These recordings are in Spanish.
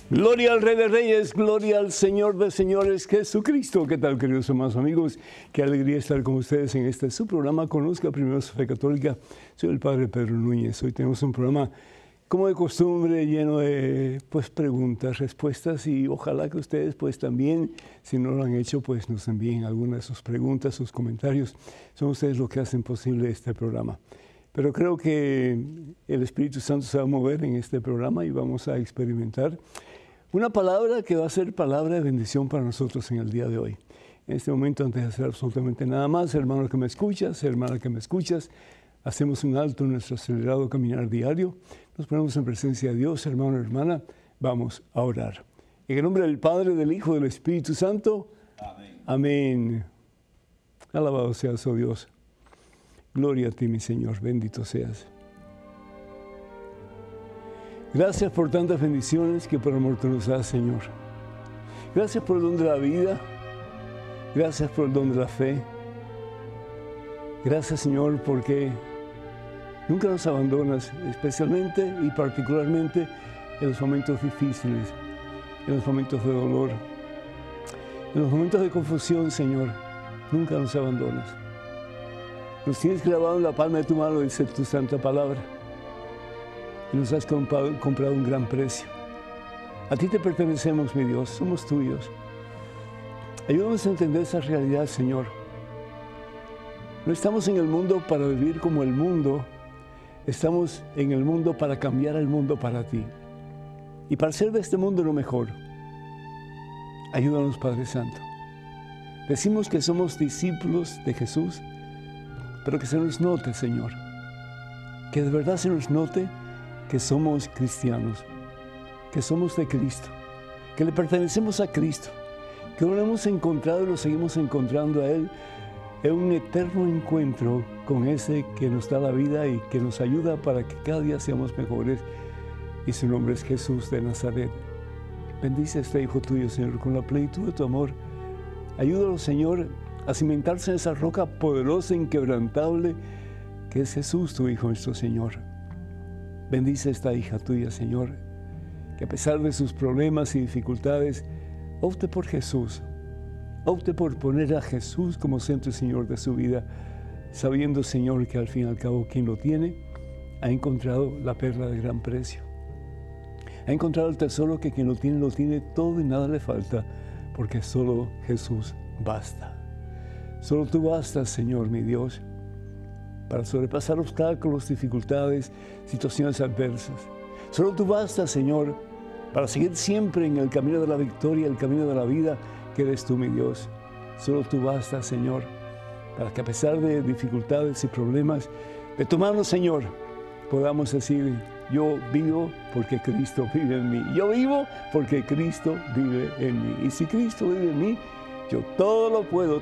Gloria al Rey de Reyes, gloria al Señor de Señores, Jesucristo. ¿Qué tal, queridos hermanos amigos? Qué alegría estar con ustedes en este su programa, Conozca Primero su Fe Católica. Soy el Padre Pedro Núñez. Hoy tenemos un programa, como de costumbre, lleno de preguntas, respuestas, y ojalá que ustedes también, si no lo han hecho, nos envíen algunas de sus preguntas, sus comentarios. Son ustedes los que hacen posible este programa. Pero creo que el Espíritu Santo se va a mover en este programa y vamos a experimentar una palabra que va a ser palabra de bendición para nosotros en el día de hoy. En este momento, antes de hacer absolutamente nada más, hermano que me escuchas, hermana que me escuchas, hacemos un alto en nuestro acelerado caminar diario. Nos ponemos en presencia de Dios, hermano, hermana, vamos a orar. En el nombre del Padre, del Hijo y del Espíritu Santo. Amén. Amén. Alabado seas, oh Dios. Gloria a ti, mi Señor, bendito seas. Gracias por tantas bendiciones que por amor tú nos das, Señor. Gracias por el don de la vida. Gracias por el don de la fe. Gracias, Señor, porque nunca nos abandonas, especialmente y particularmente en los momentos difíciles, en los momentos de dolor, en los momentos de confusión, Señor. Nunca nos abandonas. Nos tienes grabado en la palma de tu mano, dice tu santa palabra. Y nos has comprado un gran precio. A ti te pertenecemos, mi Dios, somos tuyos. Ayúdanos a entender esa realidad, Señor. No estamos en el mundo para vivir como el mundo, estamos en el mundo para cambiar el mundo para ti. Y para hacer de este mundo lo mejor. Ayúdanos, Padre Santo. Decimos que somos discípulos de Jesús, pero que se nos note, Señor, que de verdad se nos note que somos cristianos, que somos de Cristo, que le pertenecemos a Cristo, que lo hemos encontrado y lo seguimos encontrando a Él en un eterno encuentro con ese que nos da la vida y que nos ayuda para que cada día seamos mejores, y su nombre es Jesús de Nazaret. Bendice a este Hijo tuyo, Señor, con la plenitud de tu amor. Ayúdalo, Señor, a cimentarse en esa roca poderosa e inquebrantable que es Jesús, tu Hijo, nuestro Señor. Bendice a esta hija tuya, Señor, que a pesar de sus problemas y dificultades, opte por Jesús, opte por poner a Jesús como centro y Señor de su vida, sabiendo, Señor, que al fin y al cabo quien lo tiene ha encontrado la perla de gran precio. Ha encontrado el tesoro que quien lo tiene todo y nada le falta, porque solo Jesús basta. Solo tú bastas, Señor, mi Dios, para sobrepasar obstáculos, dificultades, situaciones adversas. Solo tú bastas, Señor, para seguir siempre en el camino de la victoria, el camino de la vida, que eres tú, mi Dios. Solo tú bastas, Señor, para que a pesar de dificultades y problemas, de tu mano, Señor, podamos decir: yo vivo porque Cristo vive en mí. Yo vivo porque Cristo vive en mí. Y si Cristo vive en mí, yo todo lo puedo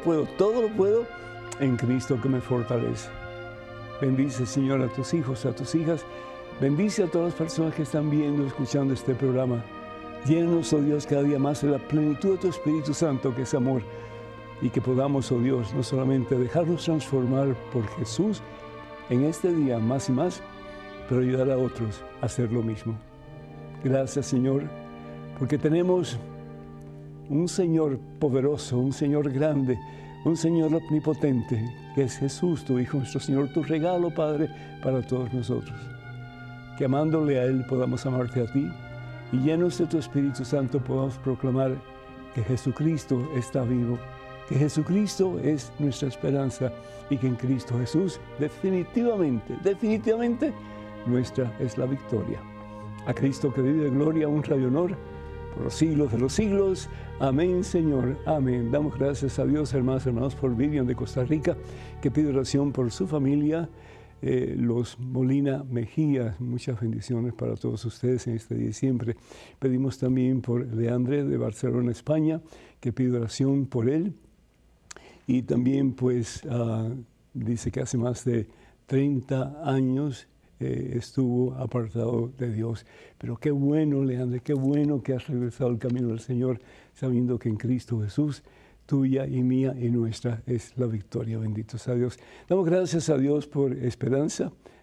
en Cristo que me fortalece. Bendice, Señor, a tus hijos, a tus hijas. Bendice a todas las personas que están viendo, escuchando este programa. Llénanos, oh Dios, cada día más de la plenitud de tu Espíritu Santo, que es amor. Y que podamos, oh Dios, no solamente dejarnos transformar por Jesús en este día más y más, pero ayudar a otros a hacer lo mismo. Gracias, Señor, porque tenemos un Señor poderoso, un Señor grande, un Señor omnipotente, que es Jesús, tu Hijo, nuestro Señor, tu regalo, Padre, para todos nosotros. Que amándole a Él podamos amarte a ti, y llenos de tu Espíritu Santo podamos proclamar que Jesucristo está vivo, que Jesucristo es nuestra esperanza, y que en Cristo Jesús definitivamente nuestra es la victoria. A Cristo que vive en gloria, honra y honor por los siglos de los siglos. Amén, Señor. Amén. Damos gracias a Dios, hermanos, por Vivian de Costa Rica, que pide oración por su familia, los Molina Mejía. Muchas bendiciones para todos ustedes en este día y siempre. Pedimos también por Leandre de Barcelona, España, que pide oración por él. Y también, dice que hace más de 30 años estuvo apartado de Dios. Pero qué bueno, Leandro, qué bueno que has regresado al camino del Señor, sabiendo que en Cristo Jesús, tuya y mía y nuestra es la victoria. Bendito sea Dios. Damos gracias a Dios por Esperanza.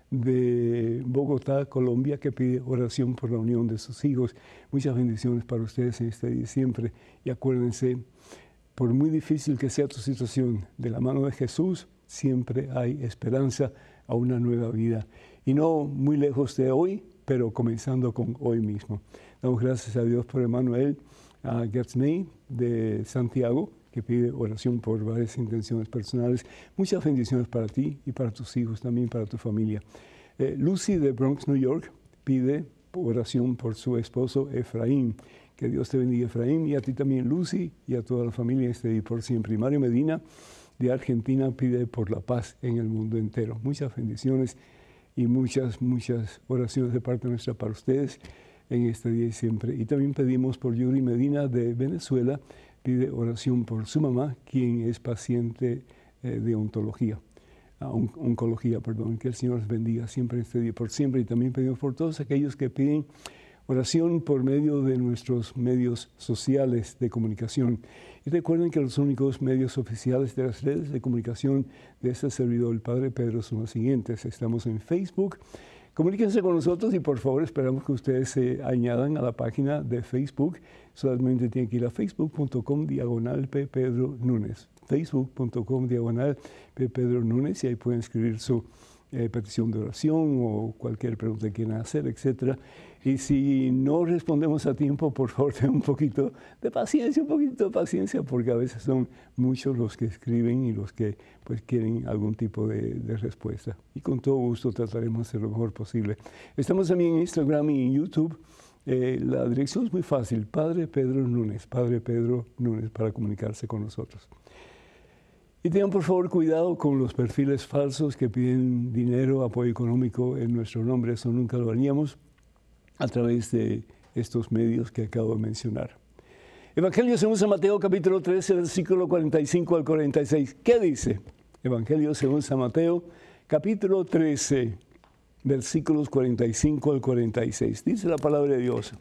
de Bogotá, Colombia, que pide oración por la unión de sus hijos. Muchas bendiciones para ustedes en este día siempre. Y acuérdense, por muy difícil que sea tu situación, de la mano de Jesús siempre hay esperanza a una nueva vida. Y no muy lejos de hoy, pero comenzando con hoy mismo. Damos gracias a Dios por Emanuel Gertzney de Santiago, que pide oración por varias intenciones personales. Muchas bendiciones para ti y para tus hijos, también para tu familia. Lucy de Bronx, New York, pide oración por su esposo Efraín. Que Dios te bendiga, Efraín, y a ti también, Lucy, y a toda la familia y por siempre. Y Mario Medina de Argentina pide por la paz en el mundo entero. Muchas bendiciones y muchas oraciones de parte nuestra para ustedes en este día y siempre. Y también pedimos por Yuri Medina de Venezuela, pide oración por su mamá, quien es paciente de oncología, que el Señor les bendiga siempre en este día por siempre. Y también pedimos por todos aquellos que piden oración por medio de nuestros medios sociales de comunicación. Y recuerden que los únicos medios oficiales de las redes de comunicación de este servidor, el Padre Pedro, son los siguientes. Estamos en Facebook. Comuníquense con nosotros y por favor esperamos que ustedes se añadan a la página de Facebook. Solamente tienen que ir a facebook.com/P. Núñez. Facebook.com/P. Núñez y ahí pueden escribir su petición de oración o cualquier pregunta que quieran hacer, etc. Y si no respondemos a tiempo, por favor, tengan un poquito de paciencia, porque a veces son muchos los que escriben y los que pues quieren algún tipo de respuesta. Y con todo gusto trataremos de hacer lo mejor posible. Estamos también en Instagram y en YouTube. La dirección es muy fácil, Padre Pedro Núñez, para comunicarse con nosotros. Y tengan por favor cuidado con los perfiles falsos que piden dinero, apoyo económico en nuestro nombre. Eso nunca lo haríamos a través de estos medios que acabo de mencionar. Evangelio según San Mateo, capítulo 13, versículo 45 al 46. ¿Qué dice? Evangelio según San Mateo, capítulo 13, versículos 45 al 46. Dice la palabra de Dios.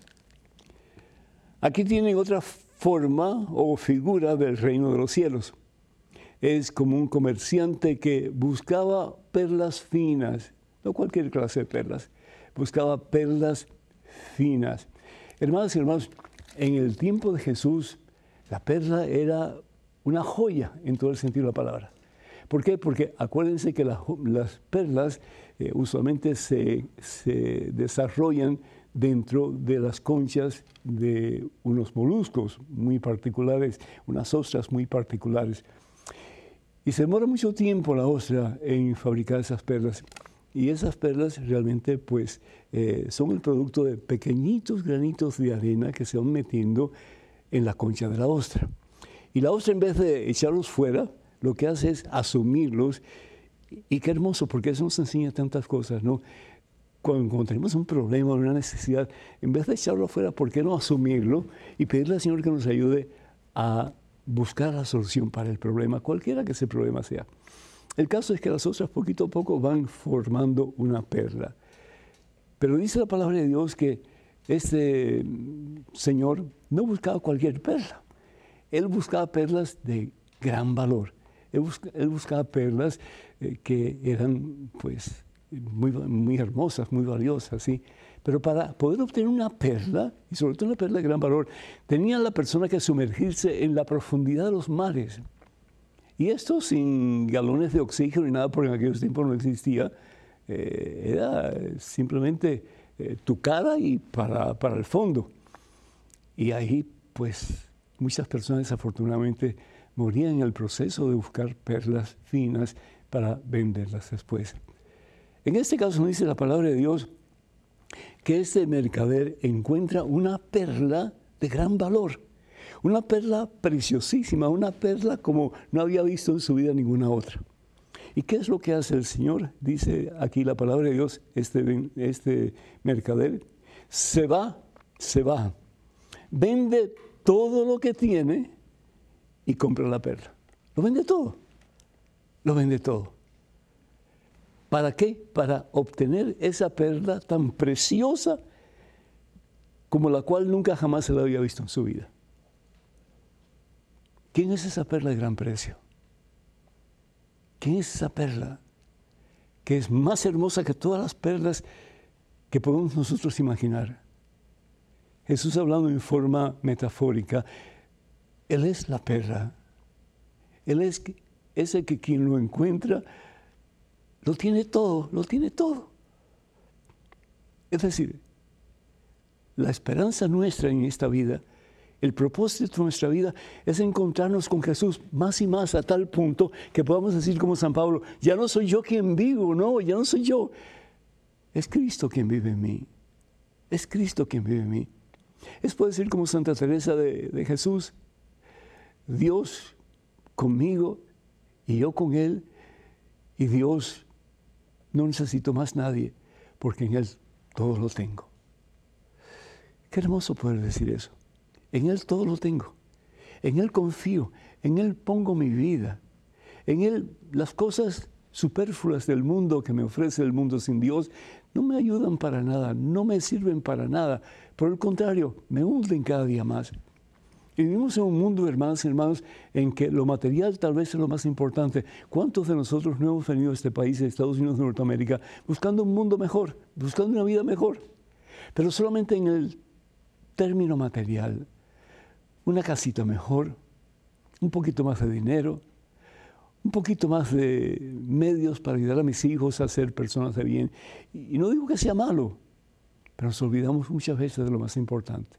Aquí tienen otra forma o figura del reino de los cielos. Es como un comerciante que buscaba perlas finas, no cualquier clase de perlas, buscaba perlas finas. Hermanos y hermanos, en el tiempo de Jesús, la perla era una joya en todo el sentido de la palabra. ¿Por qué? Porque acuérdense que las perlas usualmente se desarrollan dentro de las conchas de unos moluscos muy particulares, unas ostras muy particulares. Y se demora mucho tiempo la ostra en fabricar esas perlas. Y esas perlas realmente pues, son el producto de pequeñitos granitos de arena que se van metiendo en la concha de la ostra. Y la ostra, en vez de echarlos fuera, lo que hace es asumirlos. Y qué hermoso, porque eso nos enseña tantas cosas, ¿no? Cuando tenemos un problema, una necesidad, en vez de echarlo afuera, ¿por qué no asumirlo y pedirle al Señor que nos ayude a buscar la solución para el problema, cualquiera que ese problema sea? El caso es que las ostras poquito a poco van formando una perla. Pero dice la palabra de Dios que este señor no buscaba cualquier perla. Él buscaba perlas de gran valor. Él buscaba perlas que eran pues muy hermosas, muy valiosas, ¿sí? Pero para poder obtener una perla, y sobre todo una perla de gran valor, tenía la persona que sumergirse en la profundidad de los mares. Y esto sin galones de oxígeno ni nada, porque en aquellos tiempos no existía. Era simplemente tu cara y para el fondo. Y ahí, pues, muchas personas desafortunadamente morían en el proceso de buscar perlas finas para venderlas después. En este caso nos dice la palabra de Dios que este mercader encuentra una perla de gran valor, una perla preciosísima, una perla como no había visto en su vida ninguna otra. ¿Y qué es lo que hace el Señor? Dice aquí la palabra de Dios, este mercader se va, vende todo lo que tiene y compra la perla. Lo vende todo. ¿Para qué? Para obtener esa perla tan preciosa como la cual nunca jamás se la había visto en su vida. ¿Quién es esa perla de gran precio? ¿Quién es esa perla que es más hermosa que todas las perlas que podemos nosotros imaginar. Jesús, hablando en forma metafórica, Él es la perla. Él es ese que quien lo encuentra lo tiene todo, lo tiene todo. Es decir, la esperanza nuestra en esta vida, el propósito de nuestra vida es encontrarnos con Jesús más y más a tal punto que podamos decir como San Pablo, ya no soy yo quien vivo, no, ya no soy yo. Es Cristo quien vive en mí. Es Cristo quien vive en mí. Es poder decir como Santa Teresa de Jesús, Dios conmigo y yo con Él, y Dios no necesito más nadie, porque en Él todo lo tengo. Qué hermoso poder decir eso. En Él todo lo tengo. En Él confío. En Él pongo mi vida. En Él las cosas superfluas del mundo que me ofrece el mundo sin Dios no me ayudan para nada, no me sirven para nada. Por el contrario, me hunden cada día más. Y vivimos en un mundo, hermanas y hermanos, en que lo material tal vez es lo más importante. ¿Cuántos de nosotros no hemos venido a este país, a Estados Unidos de Norteamérica, buscando un mundo mejor, buscando una vida mejor? Pero solamente en el término material. Una casita mejor, un poquito más de dinero, un poquito más de medios para ayudar a mis hijos a ser personas de bien. Y no digo que sea malo, pero nos olvidamos muchas veces de lo más importante.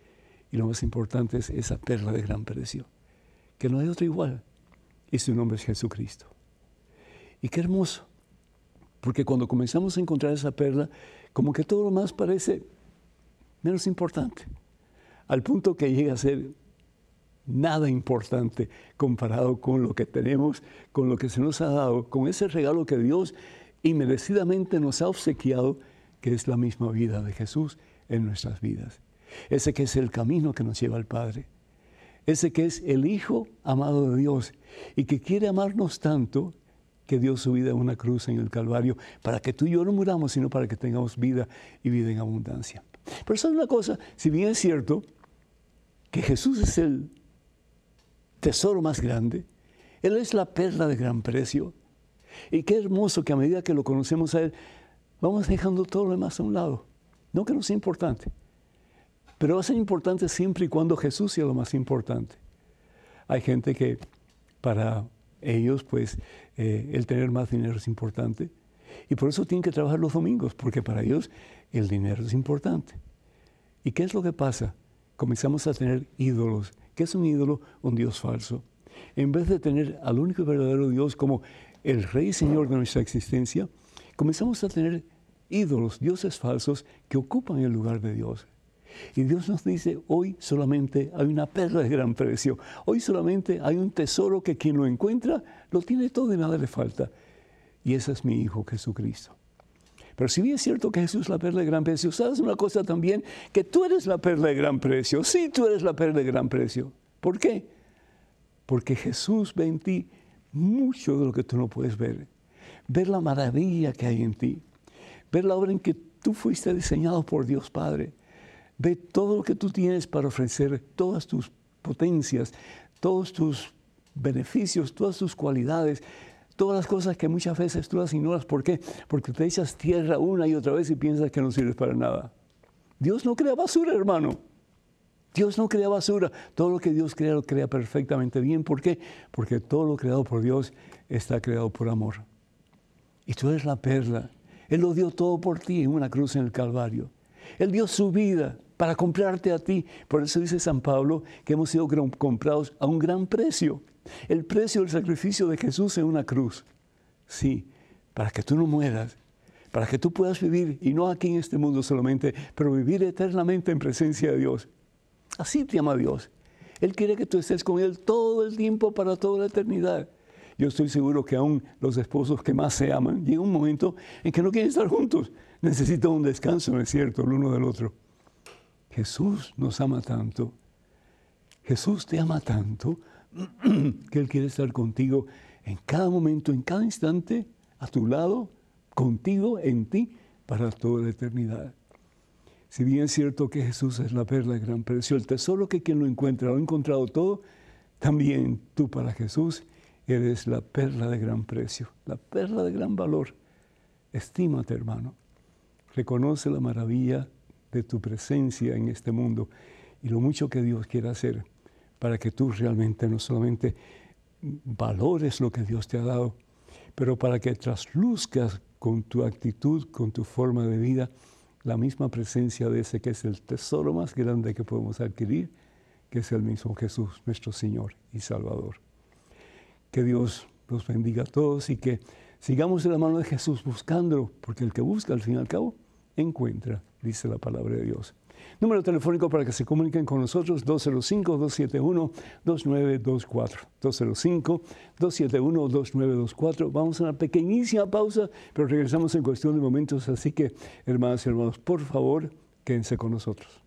Y lo más importante es esa perla de gran precio, que no hay otra igual, y su nombre es Jesucristo. Y qué hermoso, porque cuando comenzamos a encontrar esa perla, como que todo lo más parece menos importante, al punto que llega a ser nada importante comparado con lo que tenemos, con lo que se nos ha dado, con ese regalo que Dios inmerecidamente nos ha obsequiado, que es la misma vida de Jesús en nuestras vidas. Ese que es el camino que nos lleva al Padre. Ese que es el Hijo amado de Dios y que quiere amarnos tanto que dio su vida en una cruz en el Calvario para que tú y yo no muramos, sino para que tengamos vida y vida en abundancia. Pero ¿sabes una cosa? Si bien es cierto que Jesús es el tesoro más grande, Él es la perla de gran precio. Y qué hermoso que a medida que lo conocemos a Él, vamos dejando todo lo demás a un lado. No que no sea importante, pero va a ser importante siempre y cuando Jesús sea lo más importante. Hay gente que para ellos, pues, el tener más dinero es importante. Y por eso tienen que trabajar los domingos, porque para ellos el dinero es importante. ¿Y qué es lo que pasa? Comenzamos a tener ídolos. ¿Qué es un ídolo? Un Dios falso. En vez de tener al único y verdadero Dios como el Rey y Señor de nuestra existencia, comenzamos a tener ídolos, dioses falsos que ocupan el lugar de Dios. Y Dios nos dice, hoy solamente hay una perla de gran precio. Hoy solamente hay un tesoro que quien lo encuentra lo tiene todo y nada le falta. Y ese es mi Hijo Jesucristo. Pero si bien es cierto que Jesús es la perla de gran precio, ¿sabes una cosa también? Que tú eres la perla de gran precio. Sí, tú eres la perla de gran precio. ¿Por qué? Porque Jesús ve en ti mucho de lo que tú no puedes ver. Ver la maravilla que hay en ti. Ver la obra en que tú fuiste diseñado por Dios Padre. Ve todo lo que tú tienes para ofrecer, todas tus potencias, todos tus beneficios, todas tus cualidades, todas las cosas que muchas veces tú las ignoras. ¿Por qué? Porque te echas tierra una y otra vez y piensas que no sirves para nada. Dios no crea basura, hermano. Dios no crea basura. Todo lo que Dios crea, lo crea perfectamente bien. ¿Por qué? Porque todo lo creado por Dios está creado por amor. Y tú eres la perla. Él lo dio todo por ti en una cruz en el Calvario. Él dio su vida para comprarte a ti. Por eso dice San Pablo que hemos sido comprados a un gran precio. El precio del sacrificio de Jesús en una cruz. Sí, para que tú no mueras, para que tú puedas vivir, y no aquí en este mundo solamente, pero vivir eternamente en presencia de Dios. Así te ama Dios. Él quiere que tú estés con Él todo el tiempo, para toda la eternidad. Yo estoy seguro que aún los esposos que más se aman, llega un momento en que no quieren estar juntos. Necesitan un descanso, ¿no es cierto?, el uno del otro. Jesús nos ama tanto. Jesús te ama tanto que Él quiere estar contigo en cada momento, en cada instante, a tu lado, contigo, en ti, para toda la eternidad. Si bien es cierto que Jesús es la perla de gran precio, el tesoro que quien lo encuentra, lo ha encontrado todo, también tú para Jesús eres la perla de gran precio, la perla de gran valor. Estímate, hermano. Reconoce la maravilla de tu presencia en este mundo y lo mucho que Dios quiere hacer para que tú realmente no solamente valores lo que Dios te ha dado, pero para que trasluzcas con tu actitud, con tu forma de vida, la misma presencia de ese que es el tesoro más grande que podemos adquirir, que es el mismo Jesús, nuestro Señor y Salvador. Que Dios los bendiga a todos y que sigamos de la mano de Jesús buscándolo, porque el que busca, al fin y al cabo, encuentra, dice la palabra de Dios. Número telefónico para que se comuniquen con nosotros, 205-271-2924. 205-271-2924. Vamos a una pequeñísima pausa, pero regresamos en cuestión de momentos. Así que, hermanas y hermanos, por favor, quédense con nosotros.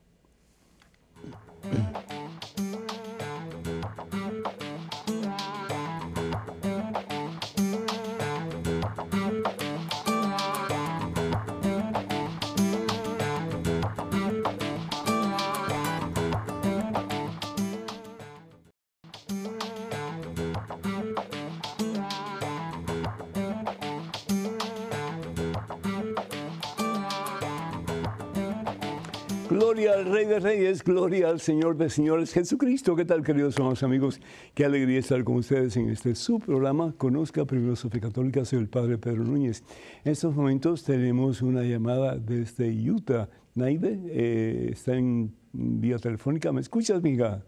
Gloria al Rey de Reyes, gloria al Señor de Señores, Jesucristo. ¿Qué tal, queridos hermanos amigos? Qué alegría estar con ustedes en este su programa. Conozca primero su fe católica. Soy el Padre Pedro Núñez. En estos momentos tenemos una llamada desde Utah. Naive, está en vía telefónica. ¿Me escuchas, mija?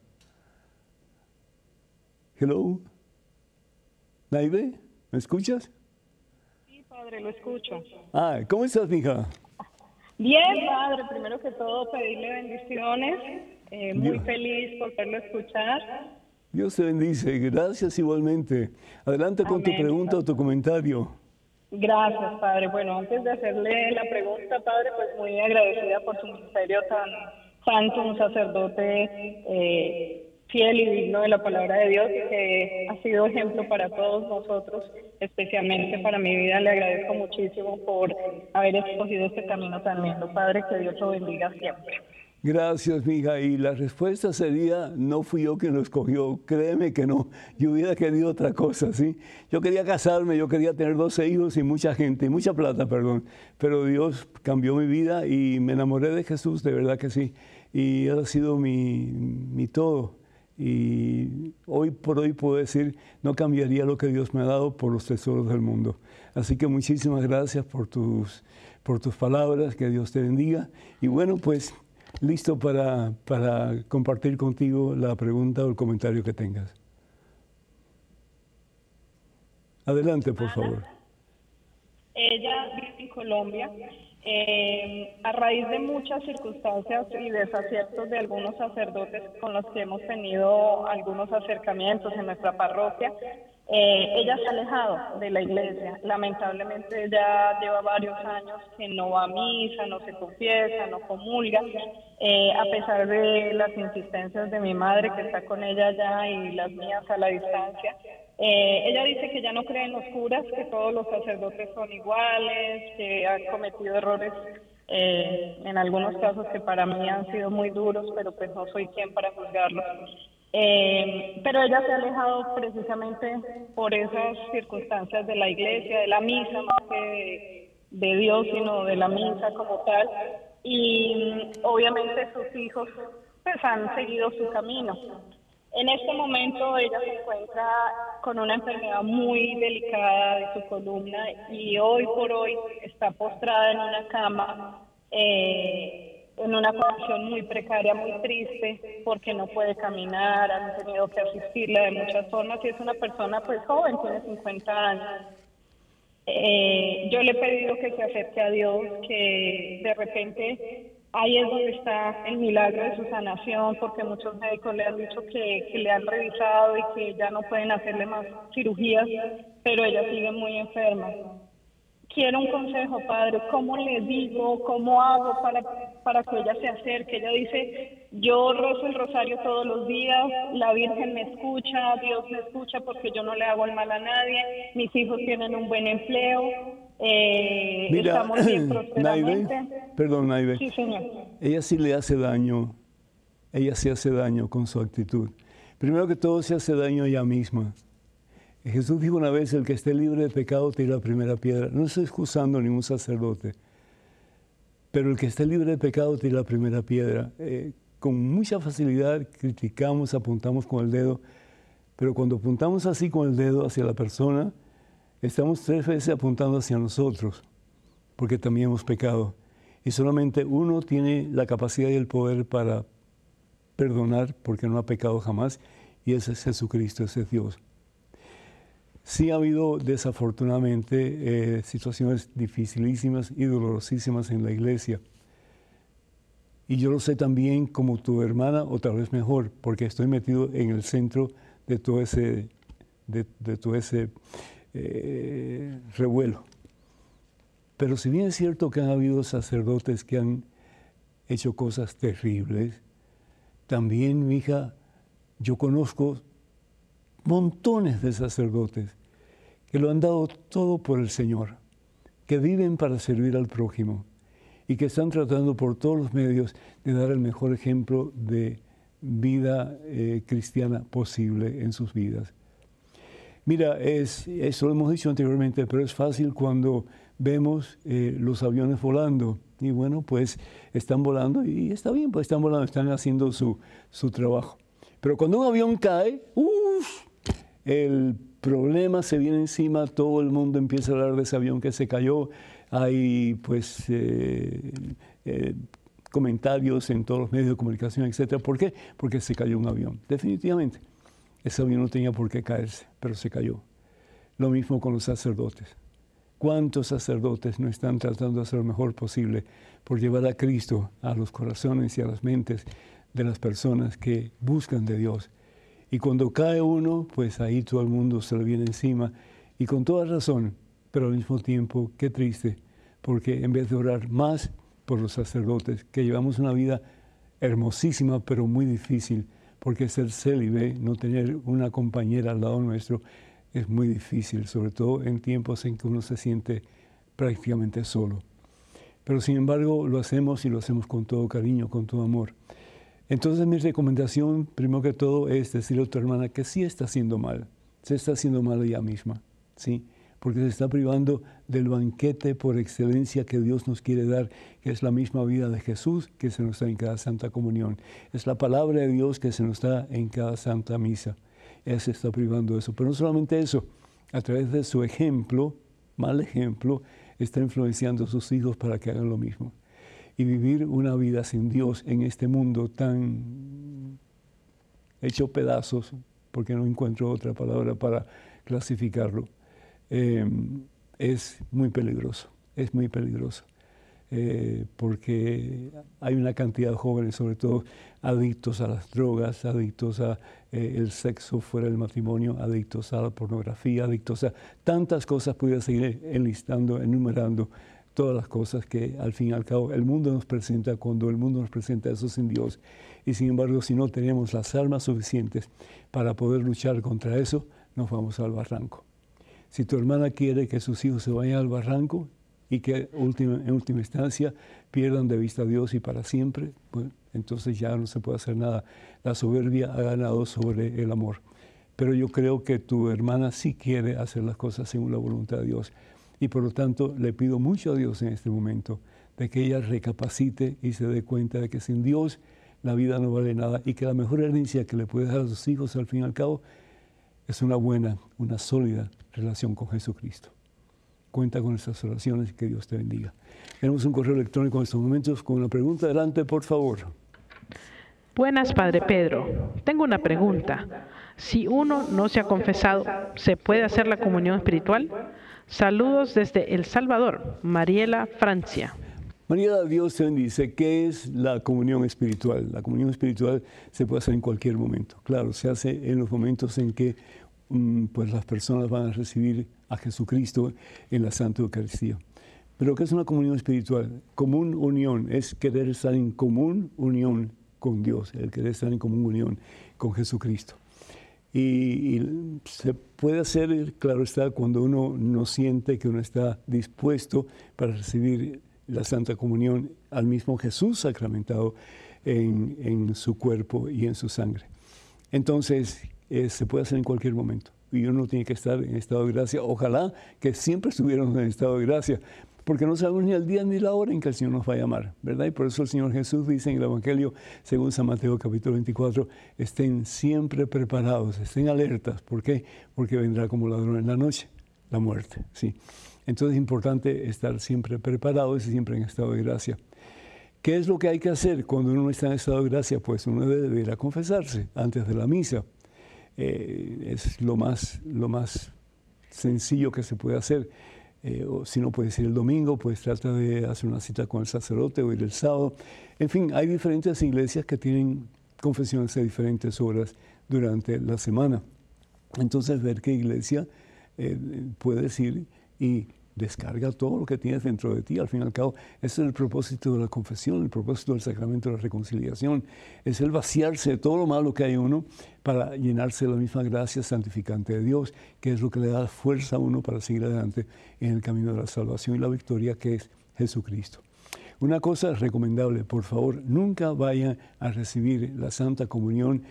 Hello. Naive, ¿me escuchas? Sí, Padre, lo escucho. ¿Cómo estás, mija? Bien, Padre, primero que todo pedirle bendiciones, muy feliz por poderlo escuchar. Dios te bendice, gracias igualmente. Adelante con tu pregunta o tu comentario. Gracias, Padre. Bueno, antes de hacerle la pregunta, Padre, pues muy agradecida por su ministerio tan santo, un sacerdote fiel y digno de la palabra de Dios, que ha sido ejemplo para todos nosotros, especialmente para mi vida. Le agradezco muchísimo por haber escogido este camino tan lindo. Padre, que Dios lo bendiga siempre. Gracias, mija. Y la respuesta sería, no fui yo quien lo escogió. Créeme que no. Yo hubiera querido otra cosa, ¿sí? Yo quería casarme, yo quería tener 12 hijos y mucha gente, mucha plata, perdón. Pero Dios cambió mi vida y me enamoré de Jesús, de verdad que sí. Y Él ha sido mi todo. Y hoy por hoy puedo decir, no cambiaría lo que Dios me ha dado por los tesoros del mundo. Así que muchísimas gracias por tus palabras, que Dios te bendiga. Y bueno, pues listo para compartir contigo la pregunta o el comentario que tengas. Adelante, por favor. Ella vive en Colombia. A raíz de muchas circunstancias y desaciertos de algunos sacerdotes con los que hemos tenido algunos acercamientos en nuestra parroquia, ella se ha alejado de la iglesia. Lamentablemente ella lleva varios años que no va a misa, no se confiesa, no comulga, a pesar de las insistencias de mi madre, que está con ella allá, y las mías a la distancia. Ella dice que ya no cree en los curas, que todos los sacerdotes son iguales, que han cometido errores en algunos casos que para mí han sido muy duros, pero pues no soy quien para juzgarlos. Pero ella se ha alejado precisamente por esas circunstancias de la iglesia, de la misa, más que de Dios, sino de la misa como tal. Y obviamente sus hijos pues han seguido su camino. En este momento ella se encuentra con una enfermedad muy delicada de su columna y hoy por hoy está postrada en una cama, en una condición muy precaria, muy triste, porque no puede caminar, han tenido que asistirla de muchas formas y es una persona pues joven, tiene 50 años. Yo le he pedido que se acerque a Dios, que de repente ahí es donde está el milagro de su sanación, porque muchos médicos le han dicho que le han revisado y que ya no pueden hacerle más cirugías, pero ella sigue muy enferma. Quiero un consejo, Padre. ¿Cómo le digo? ¿Cómo hago para que ella se acerque? Ella dice, yo rezo el rosario todos los días, la Virgen me escucha, Dios me escucha porque yo no le hago el mal a nadie, mis hijos tienen un buen empleo, Mira, estamos bien prosperamente. Naive. Sí, señor. Ella sí le hace daño, ella sí hace daño con su actitud. Primero que todo se hace daño ella misma. Jesús dijo una vez, el que esté libre de pecado tira la primera piedra. No estoy excusando a ningún sacerdote, pero el que esté libre de pecado tira la primera piedra. Con mucha facilidad criticamos, apuntamos con el dedo, pero cuando apuntamos así con el dedo hacia la persona, estamos 3 veces apuntando hacia nosotros, porque también hemos pecado. Y solamente uno tiene la capacidad y el poder para perdonar, porque no ha pecado jamás, y ese es Jesucristo, ese es Dios. Sí ha habido, desafortunadamente, situaciones dificilísimas y dolorosísimas en la iglesia. Y yo lo sé también como tu hermana, o tal vez mejor, porque estoy metido en el centro de todo ese, revuelo. Pero si bien es cierto que han habido sacerdotes que han hecho cosas terribles, también, mija, yo conozco montones de sacerdotes que lo han dado todo por el Señor, que viven para servir al prójimo y que están tratando por todos los medios de dar el mejor ejemplo de vida cristiana posible en sus vidas. Mira, eso lo hemos dicho anteriormente, pero es fácil cuando vemos los aviones volando. Y bueno, pues están volando y está bien, pues están volando, están haciendo su trabajo. Pero cuando un avión cae, el problema se viene encima, todo el mundo empieza a hablar de ese avión que se cayó. Hay pues comentarios en todos los medios de comunicación, etc. ¿Por qué? Porque se cayó un avión. Definitivamente, ese avión no tenía por qué caerse, pero se cayó. Lo mismo con los sacerdotes. ¿Cuántos sacerdotes no están tratando de hacer lo mejor posible por llevar a Cristo a los corazones y a las mentes de las personas que buscan de Dios? Y cuando cae uno, pues ahí todo el mundo se le viene encima, y con toda razón, pero al mismo tiempo, qué triste, porque en vez de orar más por los sacerdotes, que llevamos una vida hermosísima, pero muy difícil, porque ser célibe, no tener una compañera al lado nuestro, es muy difícil, sobre todo en tiempos en que uno se siente prácticamente solo. Pero sin embargo lo hacemos, y lo hacemos con todo cariño, con todo amor. Entonces mi recomendación, primero que todo, es decirle a tu hermana que sí está haciendo mal. Se está haciendo mal ella misma, ¿sí? Porque se está privando del banquete por excelencia que Dios nos quiere dar, que es la misma vida de Jesús que se nos da en cada Santa Comunión. Es la palabra de Dios que se nos da en cada Santa Misa. Él se está privando de eso. Pero no solamente eso, a través de su ejemplo, mal ejemplo, está influenciando a sus hijos para que hagan lo mismo. Y vivir una vida sin Dios en este mundo tan hecho pedazos, porque no encuentro otra palabra para clasificarlo, es muy peligroso, es muy peligroso. Porque hay una cantidad de jóvenes, sobre todo adictos a las drogas, adictos a el sexo fuera del matrimonio, adictos a la pornografía, adictos a tantas cosas. Pudiera seguir enlistando, enumerando todas las cosas que al fin y al cabo el mundo nos presenta, cuando el mundo nos presenta eso sin Dios. Y sin embargo, si no tenemos las armas suficientes para poder luchar contra eso, nos vamos al barranco. Si tu hermana quiere que sus hijos se vayan al barranco y que en última instancia pierdan de vista a Dios y para siempre, bueno, entonces ya no se puede hacer nada. La soberbia ha ganado sobre el amor. Pero yo creo que tu hermana sí quiere hacer las cosas según la voluntad de Dios. Y por lo tanto le pido mucho a Dios en este momento de que ella recapacite y se dé cuenta de que sin Dios la vida no vale nada, y que la mejor herencia que le puede dar a sus hijos al fin y al cabo es una buena, una sólida relación con Jesucristo. Cuenta con nuestras oraciones y que Dios te bendiga. Tenemos un correo electrónico en estos momentos con una pregunta. Adelante, por favor. Buenas, Padre Pedro. Tengo una pregunta. Si uno no se ha confesado, ¿se puede hacer la comunión espiritual? Saludos desde El Salvador, Mariela, Francia. Mariela, Dios te bendice. ¿Qué es la comunión espiritual? La comunión espiritual se puede hacer en cualquier momento. Claro, se hace en los momentos en que pues las personas van a recibir a Jesucristo en la Santa Eucaristía. Pero ¿qué es una comunión espiritual? Común unión, es querer estar en común unión con Dios, el querer estar en común unión con Jesucristo. Y se puede hacer, claro está, cuando uno no siente que uno está dispuesto para recibir la Santa Comunión al mismo Jesús sacramentado en su cuerpo y en su sangre. Entonces, se puede hacer en cualquier momento. y uno tiene que estar en estado de gracia. Ojalá que siempre estuviéramos en estado de gracia, porque no sabemos ni el día ni la hora en que el Señor nos va a llamar, ¿verdad? Y por eso el Señor Jesús dice en el Evangelio, según San Mateo capítulo 24, estén siempre preparados, estén alertas. ¿Por qué? Porque vendrá como ladrón en la noche, la muerte, ¿sí? Entonces es importante estar siempre preparados y siempre en estado de gracia. ¿Qué es lo que hay que hacer cuando uno está en estado de gracia? Pues uno debe ir a confesarse antes de la misa. Es lo más sencillo que se puede hacer. O si no puedes ir el domingo, pues trata de hacer una cita con el sacerdote o ir el sábado. En fin, hay diferentes iglesias que tienen confesiones a diferentes horas durante la semana. Entonces, ver qué iglesia puedes ir y descarga todo lo que tienes dentro de ti. Al fin y al cabo, ese es el propósito de la confesión, el propósito del sacramento de la reconciliación. Es el vaciarse de todo lo malo que hay en uno para llenarse de la misma gracia santificante de Dios, que es lo que le da fuerza a uno para seguir adelante en el camino de la salvación y la victoria, que es Jesucristo. Una cosa recomendable, por favor, nunca vayan a recibir la Santa Comunión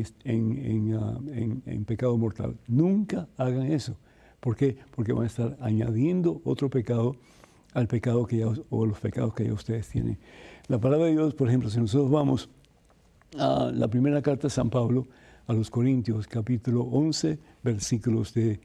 en pecado mortal. Nunca hagan eso. ¿Por qué? Porque van a estar añadiendo otro pecado al pecado que ya, o los pecados que ya ustedes tienen. La palabra de Dios, por ejemplo, si nosotros vamos a la primera carta de San Pablo a los Corintios, capítulo 11, versículos del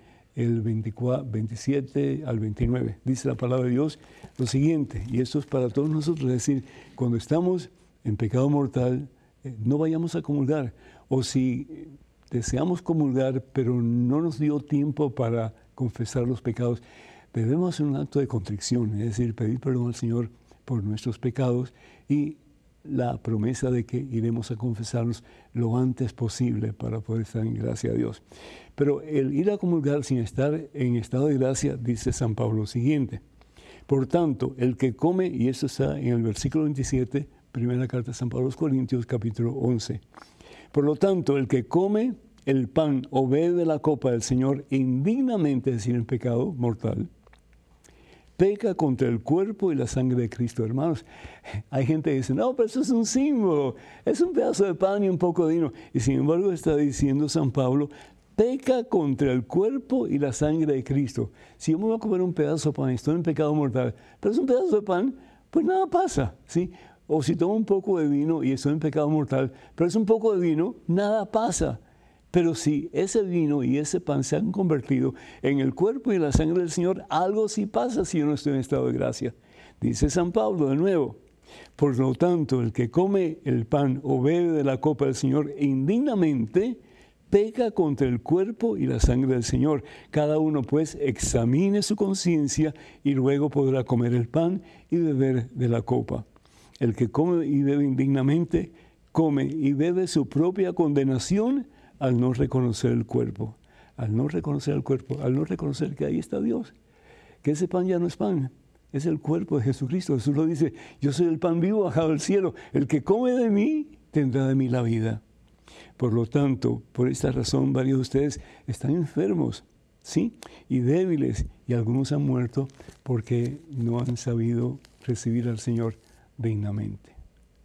27 al 29, dice la palabra de Dios lo siguiente, y esto es para todos nosotros, es decir, cuando estamos en pecado mortal, no vayamos a comulgar, o si deseamos comulgar, pero no nos dio tiempo para confesar los pecados, debemos hacer un acto de contrición, es decir, pedir perdón al Señor por nuestros pecados y la promesa de que iremos a confesarlos lo antes posible para poder estar en gracia a Dios. Pero el ir a comulgar sin estar en estado de gracia, dice San Pablo lo siguiente: por tanto, el que come, y esto está en el versículo 27, primera carta de San Pablo a los Corintios, capítulo 11. Por lo tanto, el que come el pan o bebe la copa del Señor indignamente, es decir, en pecado mortal, peca contra el cuerpo y la sangre de Cristo. Hermanos, hay gente que dice, no, pero eso es un símbolo, es un pedazo de pan y un poco de vino. Y sin embargo está diciendo San Pablo, peca contra el cuerpo y la sangre de Cristo. Si yo me voy a comer un pedazo de pan y estoy en pecado mortal, pero es un pedazo de pan, pues nada pasa, ¿sí? O si tomo un poco de vino y estoy en pecado mortal, pero es un poco de vino, nada pasa. Pero si ese vino y ese pan se han convertido en el cuerpo y la sangre del Señor, algo sí pasa si yo no estoy en estado de gracia. Dice San Pablo de nuevo, por lo tanto, el que come el pan o bebe de la copa del Señor indignamente, peca contra el cuerpo y la sangre del Señor. Cada uno, pues, examine su conciencia y luego podrá comer el pan y beber de la copa. El que come y bebe indignamente, come y bebe su propia condenación, al no reconocer el cuerpo, al no reconocer el cuerpo, al no reconocer que ahí está Dios, que ese pan ya no es pan, es el cuerpo de Jesucristo. Jesús lo dice, yo soy el pan vivo bajado del cielo, el que come de mí tendrá de mí la vida. Por lo tanto, por esta razón, varios de ustedes están enfermos, ¿sí? Y débiles, y algunos han muerto porque no han sabido recibir al Señor dignamente.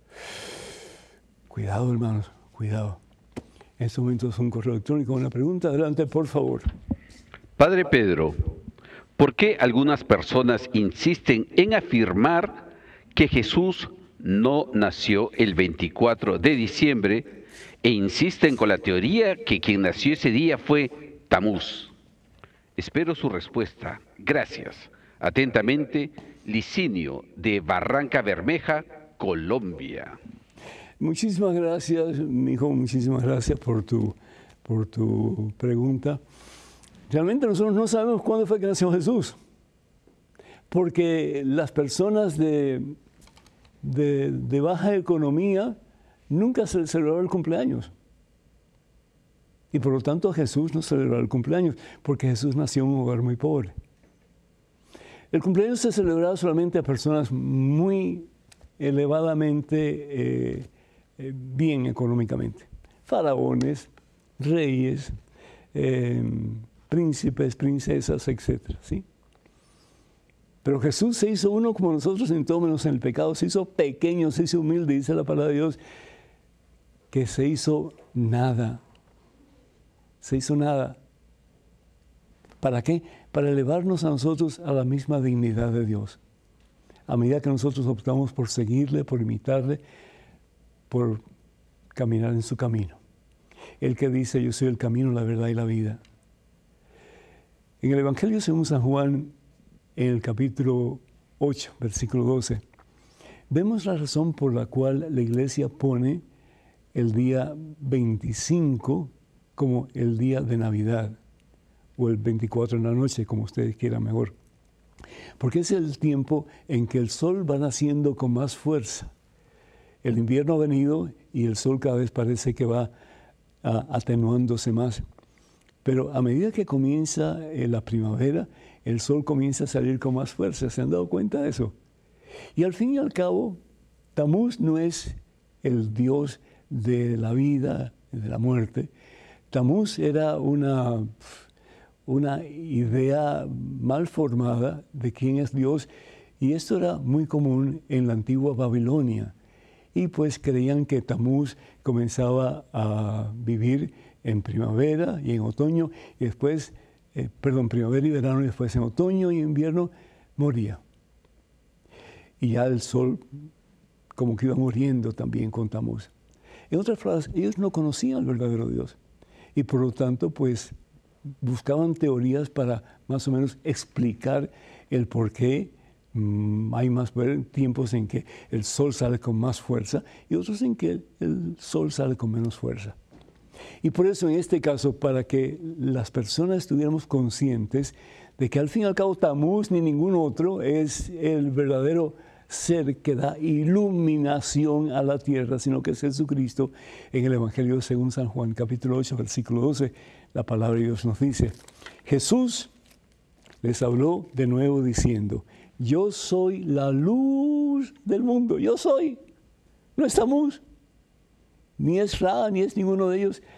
Cuidado, hermanos, cuidado. En estos momentos un correo electrónico, una pregunta. Adelante, por favor. Padre Pedro, ¿por qué algunas personas insisten en afirmar que Jesús no nació el 24 de diciembre e insisten con la teoría que quien nació ese día fue Tamuz? Espero su respuesta. Gracias. Atentamente, Licinio, de Barranca Bermeja, Colombia. Muchísimas gracias, mi hijo, muchísimas gracias por tu pregunta. Realmente nosotros no sabemos cuándo fue que nació Jesús, porque las personas de baja economía nunca se celebró el cumpleaños. Y por lo tanto Jesús no celebró el cumpleaños, porque Jesús nació en un hogar muy pobre. El cumpleaños se celebraba solamente a personas muy elevadamente bien económicamente. Faraones, reyes, príncipes, princesas, etcétera, ¿sí? Pero Jesús se hizo uno como nosotros en todo menos en el pecado. Se hizo pequeño, se hizo humilde, dice la palabra de Dios, que se hizo nada. Se hizo nada. ¿Para qué? Para elevarnos a nosotros a la misma dignidad de Dios. A medida que nosotros optamos por seguirle, por imitarle, por caminar en su camino. El que dice, yo soy el camino, la verdad y la vida. En el Evangelio según San Juan, en el capítulo 8, versículo 12, vemos la razón por la cual la Iglesia pone el día 25 como el día de Navidad, o el 24 en la noche, como ustedes quieran mejor. Porque es el tiempo en que el sol va naciendo con más fuerza. El invierno ha venido y el sol cada vez parece que va atenuándose más. Pero a medida que comienza la primavera, el sol comienza a salir con más fuerza. ¿Se han dado cuenta de eso? Y al fin y al cabo, Tamuz no es el dios de la vida, de la muerte. Tamuz era una idea mal formada de quién es Dios, y esto era muy común en la antigua Babilonia. Y pues creían que Tamuz comenzaba a vivir en primavera y en otoño, y después, primavera y verano, y después en otoño y invierno moría. Y ya el sol como que iba muriendo también con Tamuz. En otras palabras, ellos no conocían al verdadero Dios, y por lo tanto, pues, buscaban teorías para más o menos explicar el por qué hay más tiempos en que el sol sale con más fuerza y otros en que el sol sale con menos fuerza. Y por eso en este caso, para que las personas estuviéramos conscientes de que al fin y al cabo Tamuz ni ningún otro es el verdadero ser que da iluminación a la tierra, sino que es Jesucristo. En el Evangelio según San Juan, capítulo 8, versículo 12, la palabra de Dios nos dice: Jesús les habló de nuevo diciendo, yo soy la luz del mundo. Yo soy. No es Tamuz, ni es Ra, ni es ninguno de ellos.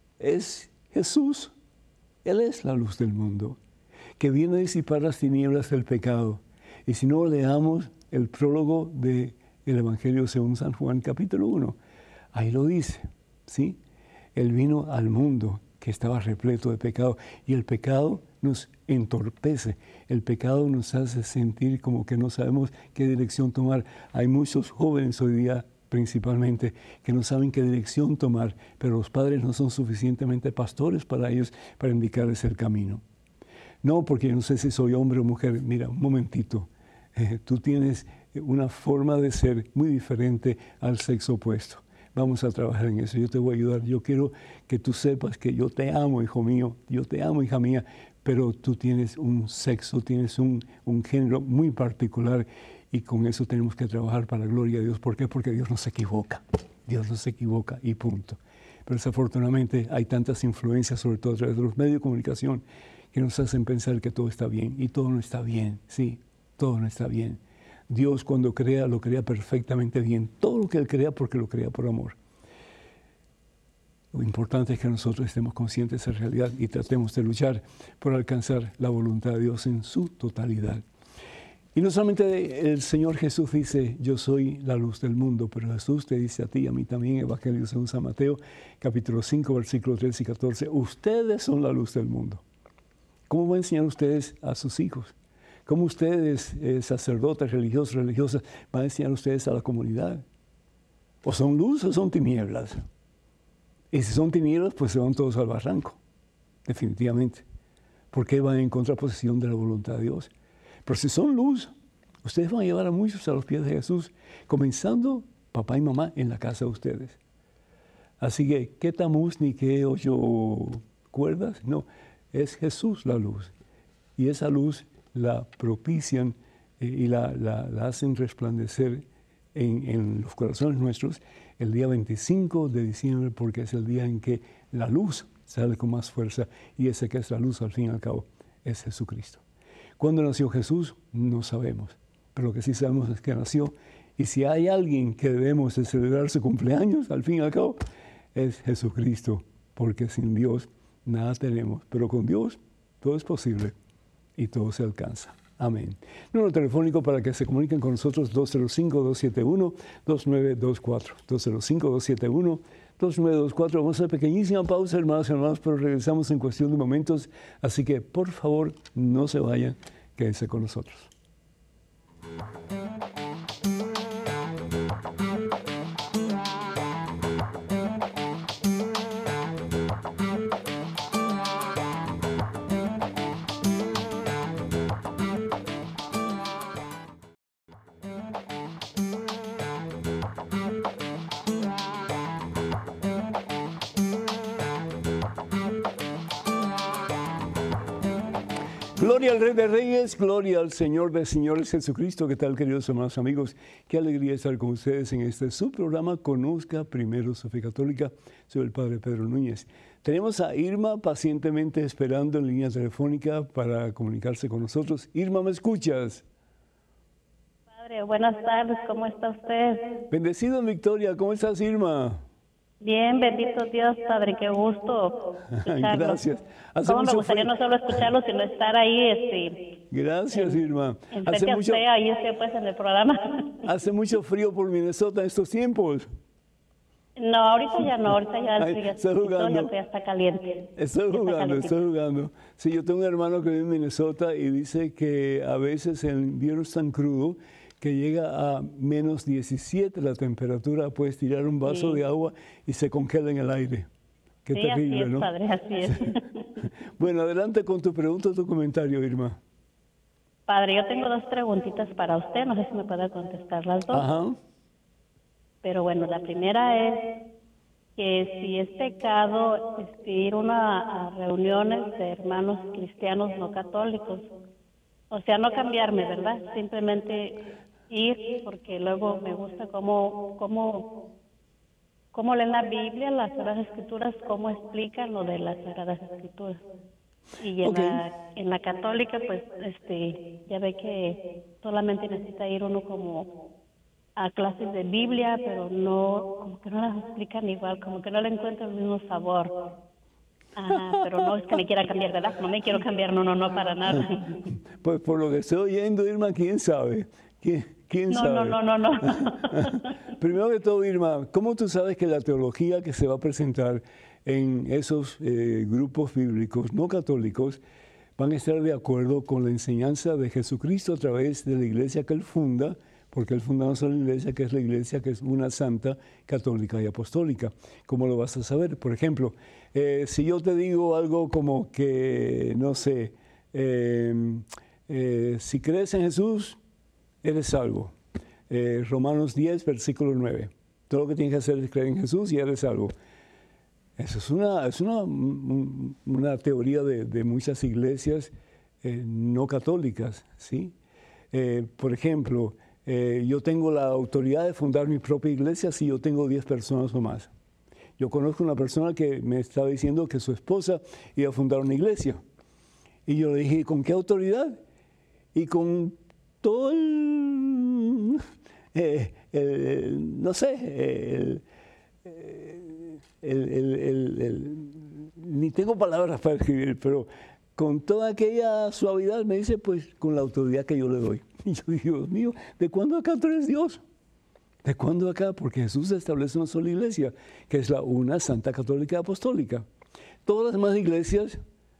Es Jesús. Él es la luz del mundo, que viene a disipar las tinieblas del pecado. Y si no, leamos el prólogo del Evangelio según San Juan, capítulo 1. Ahí lo dice, ¿sí? Él vino al mundo que estaba repleto de pecado, y el pecado nos entorpece, el pecado nos hace sentir como que no sabemos qué dirección tomar. Hay muchos jóvenes hoy día, principalmente, que no saben qué dirección tomar, pero los padres no son suficientemente pastores para ellos, para indicarles el camino. No, porque no sé si soy hombre o mujer. Mira, un momentito, tú tienes una forma de ser muy diferente al sexo opuesto. Vamos a trabajar en eso, yo te voy a ayudar. Yo quiero que tú sepas que yo te amo, hijo mío, yo te amo, hija mía, pero tú tienes un sexo, tienes un género muy particular, y con eso tenemos que trabajar para la gloria de Dios. ¿Por qué? Porque Dios no se equivoca, Dios no se equivoca y punto. Pero desafortunadamente hay tantas influencias, sobre todo a través de los medios de comunicación, que nos hacen pensar que todo está bien, y todo no está bien, sí, todo no está bien. Dios cuando crea, lo crea perfectamente bien. Todo lo que Él crea, porque lo crea por amor. Lo importante es que nosotros estemos conscientes de esa realidad y tratemos de luchar por alcanzar la voluntad de Dios en su totalidad. Y no solamente el Señor Jesús dice, yo soy la luz del mundo, pero Jesús te dice a ti y a mí también, Evangelio según San Mateo, capítulo 5, versículos 13 y 14, ustedes son la luz del mundo. ¿Cómo van a enseñar ustedes a sus hijos? ¿Cómo ustedes, sacerdotes, religiosos, religiosas, van a enseñar ustedes a la comunidad? ¿O son luz o son tinieblas? Y si son tinieblas, pues se van todos al barranco, definitivamente. Porque van en contraposición de la voluntad de Dios. Pero si son luz, ustedes van a llevar a muchos a los pies de Jesús, comenzando papá y mamá en la casa de ustedes. Así que, ¿qué Tamuz ni qué ocho cuerdas? No, es Jesús la luz. Y esa luz la propician y la hacen resplandecer en los corazones nuestros el día 25 de diciembre, porque es el día en que la luz sale con más fuerza, y ese que es la luz al fin y al cabo es Jesucristo. ¿Cuándo nació Jesús? No sabemos, pero lo que sí sabemos es que nació, y si hay alguien que debemos de celebrar su cumpleaños, al fin y al cabo, es Jesucristo, porque sin Dios nada tenemos, pero con Dios todo es posible y todo se alcanza. Amén. Número telefónico para que se comuniquen con nosotros, 205-271-2924. 2924. Vamos a hacer pequeñísima pausa, hermanos y hermanos, pero regresamos en cuestión de momentos. Así que, por favor, no se vayan, quédense con nosotros. Gloria al Rey de Reyes, gloria al Señor de Señores Jesucristo. ¿Qué tal, queridos hermanos amigos? Qué alegría estar con ustedes en este su programa Conozca Primero su Fe Católica. Soy el Padre Pedro Núñez. Tenemos a Irma pacientemente esperando en línea telefónica para comunicarse con nosotros. Irma, ¿me escuchas? Padre, buenas tardes, ¿cómo está usted? Bendecido en Victoria, ¿cómo estás, Irma? Bien, bendito Dios, Padre, qué gusto escucharlo. Gracias. Cómo me gustaría no solo escucharlo, sino estar ahí, Gracias, Irma. Enfrente a usted, ahí usted pues en el programa. ¿Hace mucho frío por Minnesota en estos tiempos? No, ahorita ya no, ahorita ya el frío está jugando. ya está caliente. Estoy jugando. Sí, yo tengo un hermano que vive en Minnesota y dice que a veces el invierno es tan crudo que llega a menos 17 la temperatura, puedes tirar un vaso de agua y se congela en el aire. Qué terrible, así es, ¿no? Padre, así es. Bueno, adelante con tu pregunta o tu comentario, Irma. Padre, yo tengo dos preguntitas para usted, no sé si me puede contestar las dos. Ajá. Pero bueno, la primera es que si es pecado ir a reuniones de hermanos cristianos no católicos. O sea, no cambiarme, ¿verdad? Simplemente ir, porque luego me gusta cómo leen la Biblia, las Sagradas Escrituras, cómo explican lo de las Sagradas Escrituras. Y en la católica, pues, ya ve que solamente necesita ir uno como a clases de Biblia, pero no, como que no las explican igual, como que no le encuentro el mismo sabor. Ajá, pero no es que me quiera cambiar, ¿verdad? No me quiero cambiar, no, para nada. Pues por lo que estoy oyendo, Irma, ¿quién sabe? ¿Quién sabe? No. Primero que todo, Irma, ¿cómo tú sabes que la teología que se va a presentar en esos grupos bíblicos no católicos van a estar de acuerdo con la enseñanza de Jesucristo a través de la iglesia que Él funda? Porque Él fundó una iglesia que es una santa, católica y apostólica. ¿Cómo lo vas a saber? Por ejemplo, si yo te digo algo como que, no sé, si crees en Jesús, eres salvo. Romanos 10, versículo 9. Todo lo que tienes que hacer es creer en Jesús y eres salvo. Eso es una teoría de muchas iglesias no católicas, ¿sí? Por ejemplo, yo tengo la autoridad de fundar mi propia iglesia si yo tengo 10 personas o más. Yo conozco una persona que me estaba diciendo que su esposa iba a fundar una iglesia. Y yo le dije, ¿con qué autoridad? Y con todo ni tengo palabras para escribir, pero con toda aquella suavidad me dice, pues con la autoridad que yo le doy. Y yo digo, Dios mío, ¿de cuándo acá tú eres Dios? ¿De cuándo acá? Porque Jesús establece una sola iglesia, que es la una Santa Católica Apostólica. Todas las demás iglesias,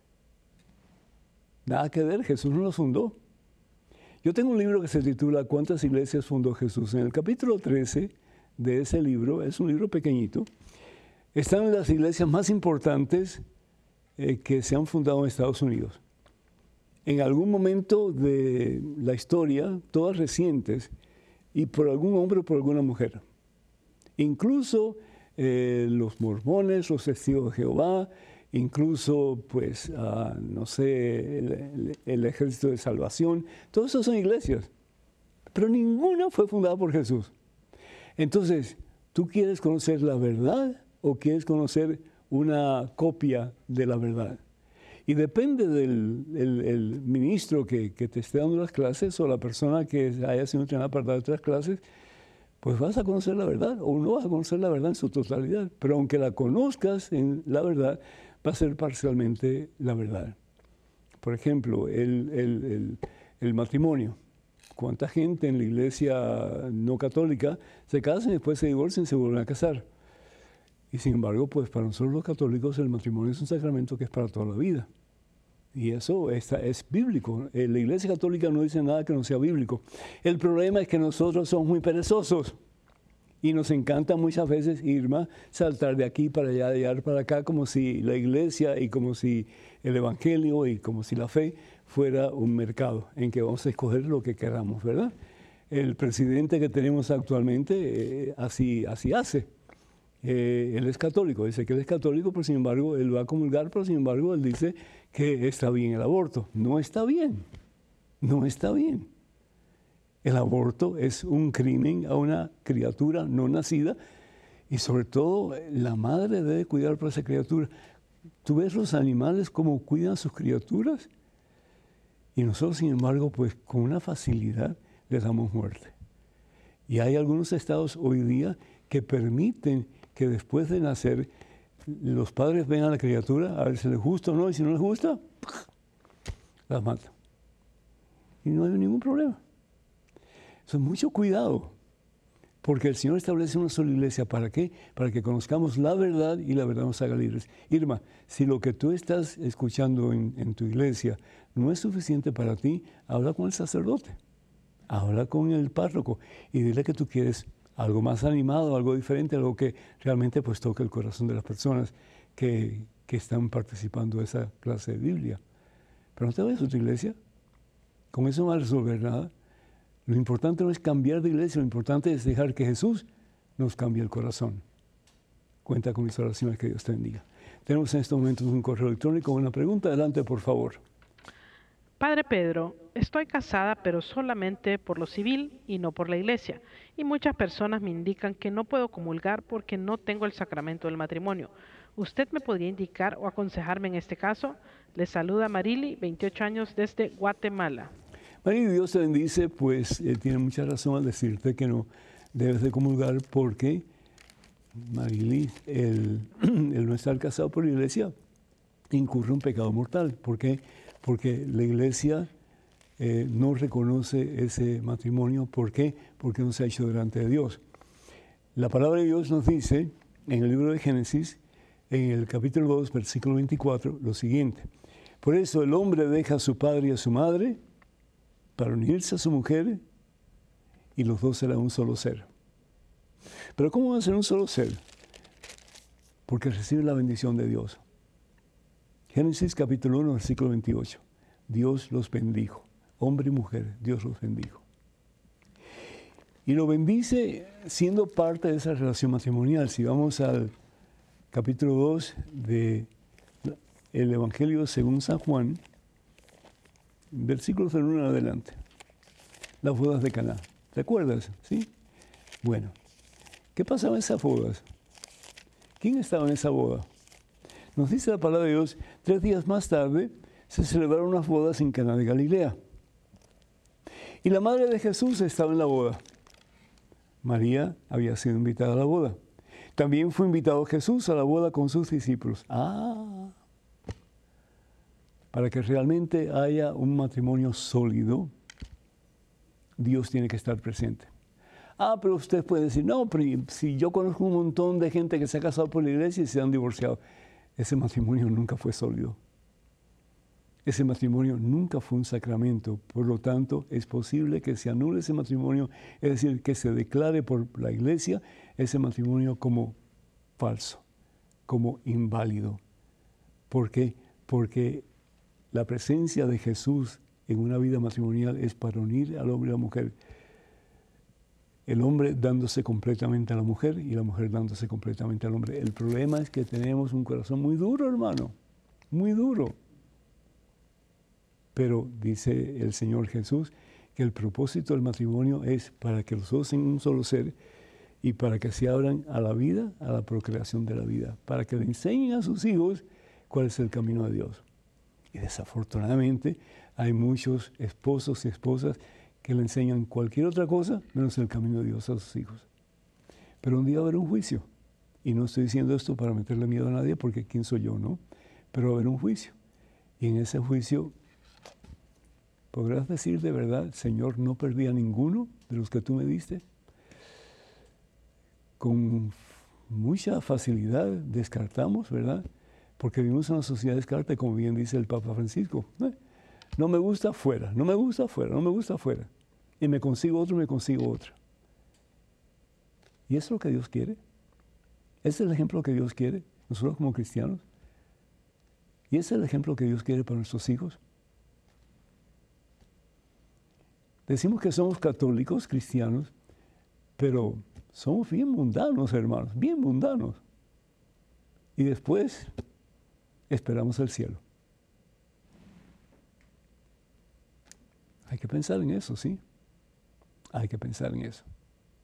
nada que ver, Jesús no las fundó. Yo tengo un libro que se titula ¿Cuántas iglesias fundó Jesús? En el capítulo 13 de ese libro, es un libro pequeñito, están las iglesias más importantes que se han fundado en Estados Unidos. En algún momento de la historia, todas recientes, y por algún hombre o por alguna mujer. Incluso los mormones, los testigos de Jehová, incluso, pues, no sé, el Ejército de Salvación, todas esas son iglesias, pero ninguna fue fundada por Jesús. Entonces, ¿tú quieres conocer la verdad o quieres conocer una copia de la verdad? Y depende del ministro que te esté dando las clases o la persona que haya sido entrenada para dar otras clases, pues vas a conocer la verdad o no vas a conocer la verdad en su totalidad. Pero aunque la conozcas en la verdad, va a ser parcialmente la verdad. Por ejemplo, el matrimonio. ¿Cuánta gente en la iglesia no católica se casan y después se divorcian y se vuelven a casar? Y sin embargo, pues para nosotros los católicos el matrimonio es un sacramento que es para toda la vida. Y eso es bíblico. La Iglesia Católica no dice nada que no sea bíblico. El problema es que nosotros somos muy perezosos y nos encanta muchas veces, Irma, saltar de aquí para allá, de allá para acá, como si la Iglesia y como si el Evangelio y como si la fe fuera un mercado en que vamos a escoger lo que queramos, ¿verdad? El presidente que tenemos actualmente así hace. Él es católico, dice que él es católico, pero sin embargo él va a comulgar, pero sin embargo él dice que está bien el aborto. No está bien, no está bien. El aborto es un crimen a una criatura no nacida y sobre todo la madre debe cuidar por esa criatura. ¿Tú ves los animales cómo cuidan a sus criaturas? Y nosotros, sin embargo, pues con una facilidad les damos muerte. Y hay algunos estados hoy día que permiten que después de nacer los padres ven a la criatura a ver si les gusta o no, y si no les gusta, las matan. Y no hay ningún problema. Eso es mucho cuidado, porque el Señor establece una sola iglesia. ¿Para qué? Para que conozcamos la verdad y la verdad nos haga libres. Irma, si lo que tú estás escuchando en tu iglesia no es suficiente para ti, habla con el sacerdote, habla con el párroco y dile que tú quieres algo más animado, algo diferente, algo que realmente pues toque el corazón de las personas que están participando de esa clase de Biblia. Pero no te vayas a tu iglesia, con eso no va a resolver nada. Lo importante no es cambiar de iglesia, lo importante es dejar que Jesús nos cambie el corazón. Cuenta con mis oraciones, que Dios te bendiga. Tenemos en estos momentos un correo electrónico, una pregunta. Adelante, por favor. Padre Pedro, estoy casada pero solamente por lo civil y no por la iglesia. Y muchas personas me indican que no puedo comulgar porque no tengo el sacramento del matrimonio. ¿Usted me podría indicar o aconsejarme en este caso? Le saluda Marily, 28 años, desde Guatemala. Marily, Dios te bendice, pues tiene mucha razón al decirte que no debes de comulgar porque, Marily, el no estar casado por la iglesia incurre un pecado mortal. ¿Por qué? Porque la iglesia no reconoce ese matrimonio. ¿Por qué? Porque no se ha hecho delante de Dios. La palabra de Dios nos dice en el libro de Génesis, en el capítulo 2, versículo 24, lo siguiente. Por eso el hombre deja a su padre y a su madre para unirse a su mujer y los dos serán un solo ser. ¿Pero cómo van a ser un solo ser? Porque reciben la bendición de Dios. Génesis capítulo 1, versículo 28. Dios los bendijo. Hombre y mujer, Dios los bendijo. Y lo bendice siendo parte de esa relación matrimonial. Si vamos al capítulo 2 del Evangelio según San Juan, versículos del 1 en adelante. Las bodas de Caná. ¿Te acuerdas? ¿Sí? Bueno, ¿qué pasaba en esas bodas? ¿Quién estaba en esa boda? Nos dice la palabra de Dios, 3 días más tarde se celebraron unas bodas en Caná de Galilea. Y la madre de Jesús estaba en la boda. María había sido invitada a la boda. También fue invitado Jesús a la boda con sus discípulos. Para que realmente haya un matrimonio sólido, Dios tiene que estar presente. Pero usted puede decir, no, pero si yo conozco un montón de gente que se ha casado por la iglesia y se han divorciado. Ese matrimonio nunca fue sólido. Ese matrimonio nunca fue un sacramento. Por lo tanto, es posible que se anule ese matrimonio, es decir, que se declare por la iglesia ese matrimonio como falso, como inválido. ¿Por qué? Porque la presencia de Jesús en una vida matrimonial es para unir al hombre y a la mujer. El hombre dándose completamente a la mujer y la mujer dándose completamente al hombre. El problema es que tenemos un corazón muy duro, hermano, muy duro. Pero dice el Señor Jesús que el propósito del matrimonio es para que los dos sean un solo ser y para que se abran a la vida, a la procreación de la vida, para que le enseñen a sus hijos cuál es el camino de Dios. Y desafortunadamente hay muchos esposos y esposas que le enseñan cualquier otra cosa menos el camino de Dios a sus hijos. Pero un día va a haber un juicio. Y no estoy diciendo esto para meterle miedo a nadie, porque ¿quién soy yo, no? Pero va a haber un juicio. Y en ese juicio podrás decir de verdad, Señor, no perdí a ninguno de los que tú me diste. Con mucha facilidad descartamos, ¿verdad? Porque vivimos en una sociedad de descarte, como bien dice el Papa Francisco. No me gusta, fuera, no me gusta, fuera, no me gusta, fuera. Y me consigo otro, me consigo otro. ¿Y eso es lo que Dios quiere? ¿Ese es el ejemplo que Dios quiere, nosotros como cristianos? ¿Y ese es el ejemplo que Dios quiere para nuestros hijos? Decimos que somos católicos, cristianos, pero somos bien mundanos, hermanos, bien mundanos. Y después esperamos el cielo. Hay que pensar en eso, ¿sí? Hay que pensar en eso.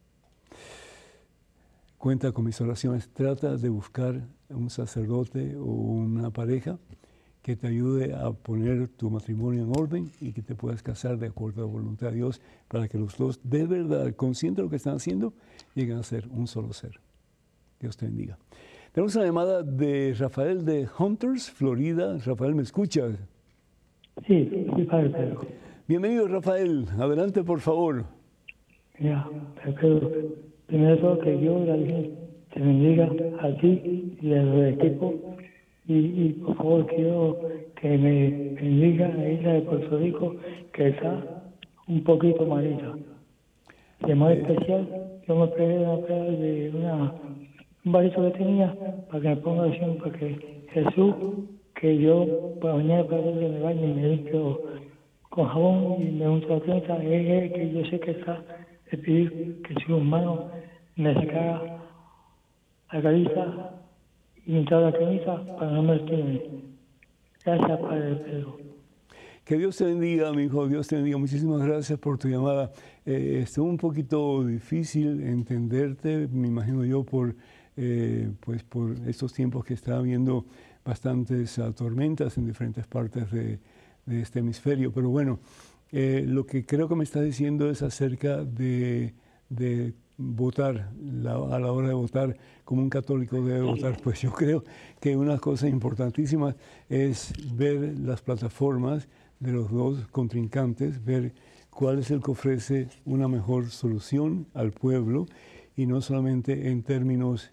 Cuenta con mis oraciones. Trata de buscar un sacerdote o una pareja que te ayude a poner tu matrimonio en orden y que te puedas casar de acuerdo a la voluntad de Dios para que los dos, de verdad, conscientes de lo que están haciendo, lleguen a ser un solo ser. Dios te bendiga. Tenemos una llamada de Rafael de Hunters, Florida. Rafael, ¿me escuchas? Sí, padre Pedro. Bienvenido, Rafael. Adelante, por favor. Ya, Pedro, primero que Dios te bendiga a ti y al equipo. Y por favor quiero que me bendiga a la isla de Puerto Rico, que está un poquito malita. De modo especial, yo me pegué a operar de un varito que tenía para que me ponga oración, para que Jesús, que yo para mañana para que me bañe y me limpio con jabón y me unto la crema, es que yo sé que está de pedir que si humano me sacara la cabeza y entrar a la camisa para no mentirme. Gracias, Padre Pedro. Que Dios te bendiga, mi hijo, Dios te bendiga. Muchísimas gracias por tu llamada. Estuvo un poquito difícil entenderte, me imagino yo, por estos tiempos que está habiendo bastantes tormentas en diferentes partes de este hemisferio. Pero bueno, lo que creo que me está diciendo es acerca de votar, a la hora de votar, como un católico debe votar. Pues yo creo que una cosa importantísima es ver las plataformas de los dos contrincantes, ver cuál es el que ofrece una mejor solución al pueblo, y no solamente en términos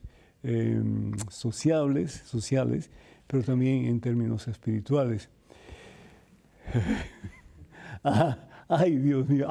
sociales, pero también en términos espirituales. Ay, Dios mío.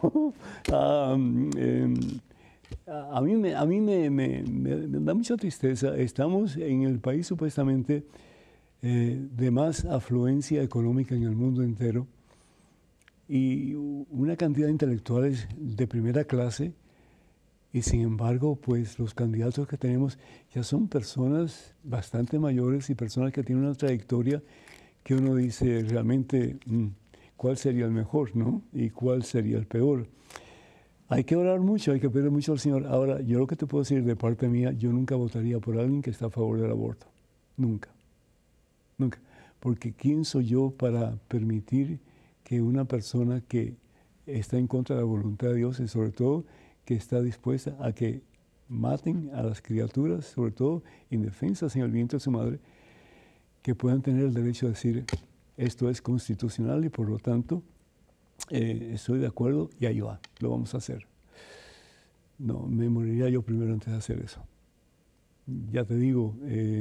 A mí me da mucha tristeza. Estamos en el país supuestamente de más afluencia económica en el mundo entero y una cantidad de intelectuales de primera clase, y sin embargo, pues los candidatos que tenemos ya son personas bastante mayores y personas que tienen una trayectoria que uno dice realmente cuál sería el mejor, ¿no? Y cuál sería el peor. Hay que orar mucho, hay que pedir mucho al Señor. Ahora, yo lo que te puedo decir de parte mía, yo nunca votaría por alguien que está a favor del aborto. Nunca. Nunca. Porque ¿quién soy yo para permitir que una persona que está en contra de la voluntad de Dios y sobre todo que está dispuesta a que maten a las criaturas, sobre todo indefensas en el vientre de su madre, que puedan tener el derecho de decir esto es constitucional y por lo tanto estoy de acuerdo y ahí va, lo vamos a hacer? No, me moriría yo primero antes de hacer eso. Ya te digo,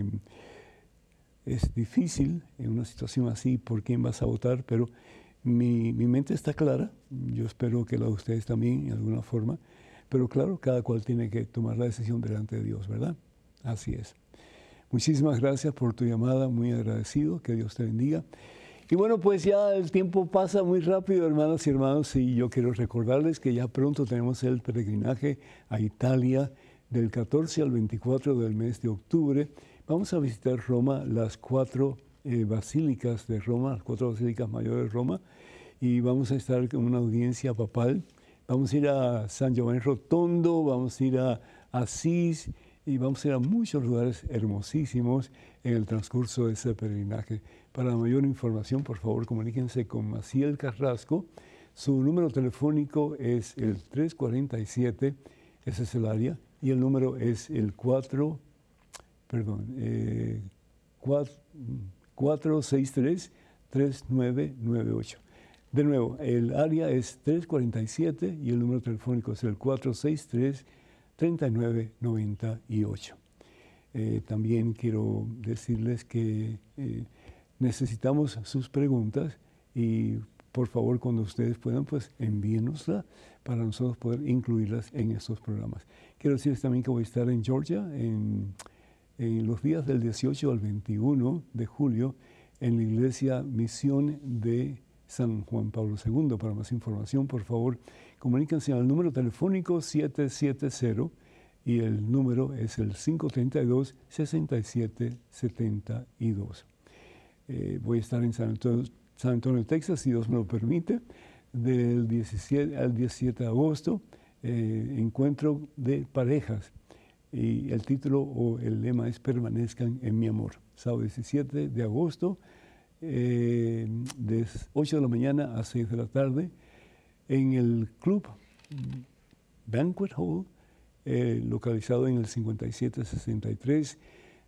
es difícil en una situación así por quién vas a votar, pero mi mente está clara. Yo espero que la de ustedes también, en alguna forma. Pero claro, cada cual tiene que tomar la decisión delante de Dios, ¿verdad? Así es. Muchísimas gracias por tu llamada, muy agradecido, que Dios te bendiga. Y bueno, pues ya el tiempo pasa muy rápido, hermanas y hermanos, y yo quiero recordarles que ya pronto tenemos el peregrinaje a Italia del 14 al 24 del mes de octubre. Vamos a visitar Roma, las 4 basílicas de Roma, las 4 basílicas mayores de Roma, y vamos a estar con una audiencia papal. Vamos a ir a San Giovanni Rotondo, vamos a ir a Asís y vamos a ir a muchos lugares hermosísimos en el transcurso de ese peregrinaje. Para mayor información, por favor, comuníquense con Maciel Carrasco. Su número telefónico es el 347, ese es el área, y el número es el 463-3998. De nuevo, el área es 347 y el número telefónico es el 463-3998. También quiero decirles que necesitamos sus preguntas y por favor, cuando ustedes puedan, pues envíenosla para nosotros poder incluirlas en estos programas. Quiero decirles también que voy a estar en Georgia en los días del 18 al 21 de julio en la Iglesia Misión de San Juan Pablo II. Para más información, por favor, comuníquense al número telefónico 770 y el número es el 532-6772. Voy a estar en San Antonio, Texas, si Dios me lo permite, del 17 al 17 de agosto, encuentro de parejas. Y el título o el lema es Permanezcan en mi amor. Sábado 17 de agosto, de 8 de la mañana a 6 de la tarde, en el Club Banquet Hall, localizado en el 5763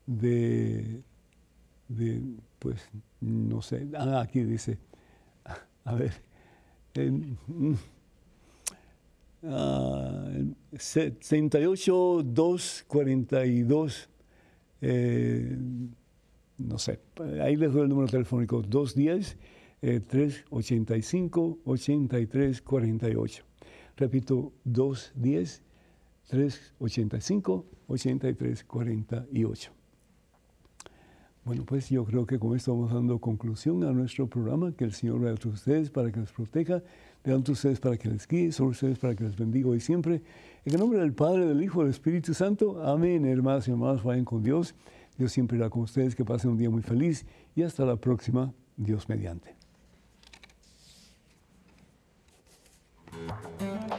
pues, no sé, aquí dice, a ver, 78242, no sé, ahí les doy el número telefónico, 210-385-8348. Repito, 210-385-8348. Bueno, pues yo creo que con esto vamos dando conclusión a nuestro programa. Que el Señor vea a todos ustedes para que les proteja, delante de ustedes para que les guíe, sobre ustedes para que les bendiga hoy y siempre. En el nombre del Padre, del Hijo y del Espíritu Santo. Amén. Hermanos y hermanas, vayan con Dios. Dios siempre irá con ustedes. Que pasen un día muy feliz y hasta la próxima, Dios mediante.